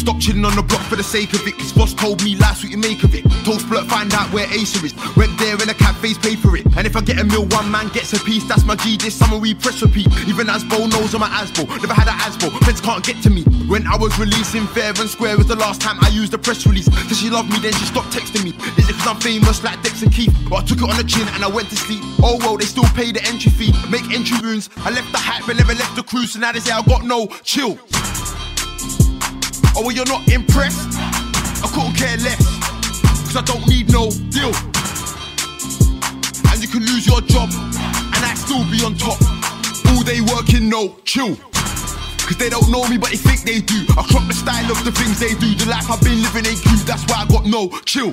Stop chilling on the block for the sake of it. Cause boss told me life's what you make of it. Told Splurt find out where Acer is. Went there in a cab face, pay for it. And if I get a meal, one man gets a piece. That's my G, this summer we press repeat. Even Asbo knows I'm an Asbo. Never had an Asbo, friends can't get to me. When I was releasing Fair and Square was the last time I used a press release. So she loved me, then she stopped texting me. Is it cause I'm famous like Dex and Keith? Or I took it on the chin and I went to sleep. Oh well, they still pay the entry fee. Make entry wounds. I left the hype but never left the crew. So now they say I got no chill. Oh well, you're not impressed? I couldn't care less. Cause I don't need no deal. And you can lose your job and I still be on top. All day working, no chill. Cause they don't know me but they think they do. I clock the style of the things they do. The life I've been living ain't cute. That's why I got no chill.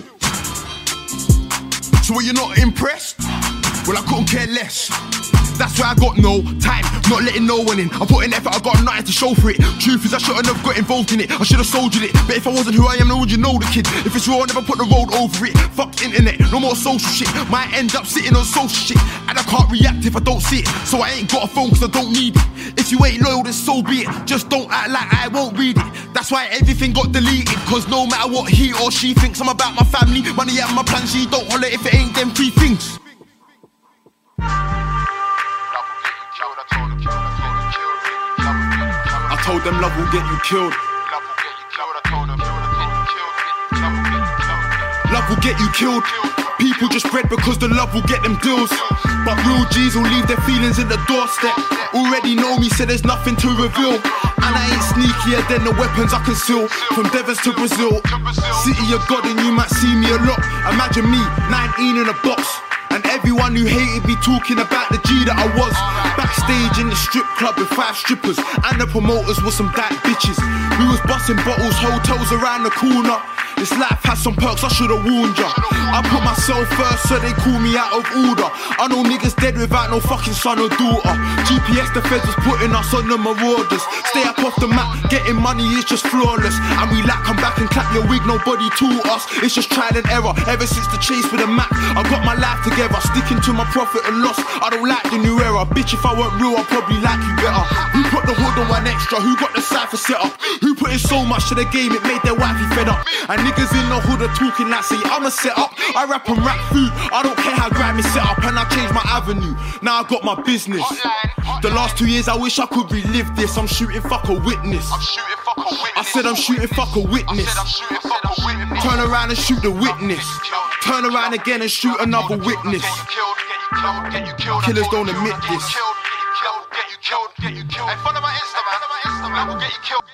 So you're not impressed? Well, I couldn't care less. That's why I got no time, not letting no one in. I put in effort, I got nothing to show for it. Truth is I shouldn't have got involved in it. I should have soldiered it. But if I wasn't who I am, then would you know the kid? If it's raw, I never put the road over it. Fuck internet, no more social shit. Might end up sitting on social shit. And I can't react if I don't see it. So I ain't got a phone cause I don't need it. If you ain't loyal, then so be it. Just don't act like I won't read it. That's why everything got deleted. Cause no matter what he or she thinks, I'm about my family, money and my plans. She don't holler if it ain't them three things. I told them love will get you killed. Love will get you killed. People just spread because the love will get them deals. But real G's will leave their feelings in the doorstep. Already know me, so there's nothing to reveal. And I ain't sneakier than the weapons I conceal. From Devons to Brazil, city of God and you might see me a lot. Imagine me, 19 in a box. And everyone who hated me talking about the G that I was. Backstage in the strip club with 5 strippers. And the promoters were some bad bitches. We was busting bottles, hotels around the corner. This life has some perks, I should've warned ya. I put myself first so they call me out of order. I know niggas dead without no fucking son or daughter. GPS the feds was putting us on the marauders. Stay up off the map, getting money is just flawless. And we like come back and clap your wig, nobody taught us. It's just trial and error, ever since the chase with the Mac. I got my life together, sticking to my profit and loss. I don't like the new era, bitch if I weren't real I'd probably like you better. Who put the hood on one extra, who got the cypher set up? Who put in so much to the game it made their wifey fed up? And niggas in the hood are talking like say I'm a set up. I rap and rap food, I don't care how grimy set up. And I changed my avenue, now I got my business. The last 2 years I wish I could relive this. I'm shooting fuck a witness. I said I'm shooting fuck a witness. Turn around and shoot the witness. Turn around again and shoot another witness. Killers don't admit this. Follow my Instagram, I will get you killed.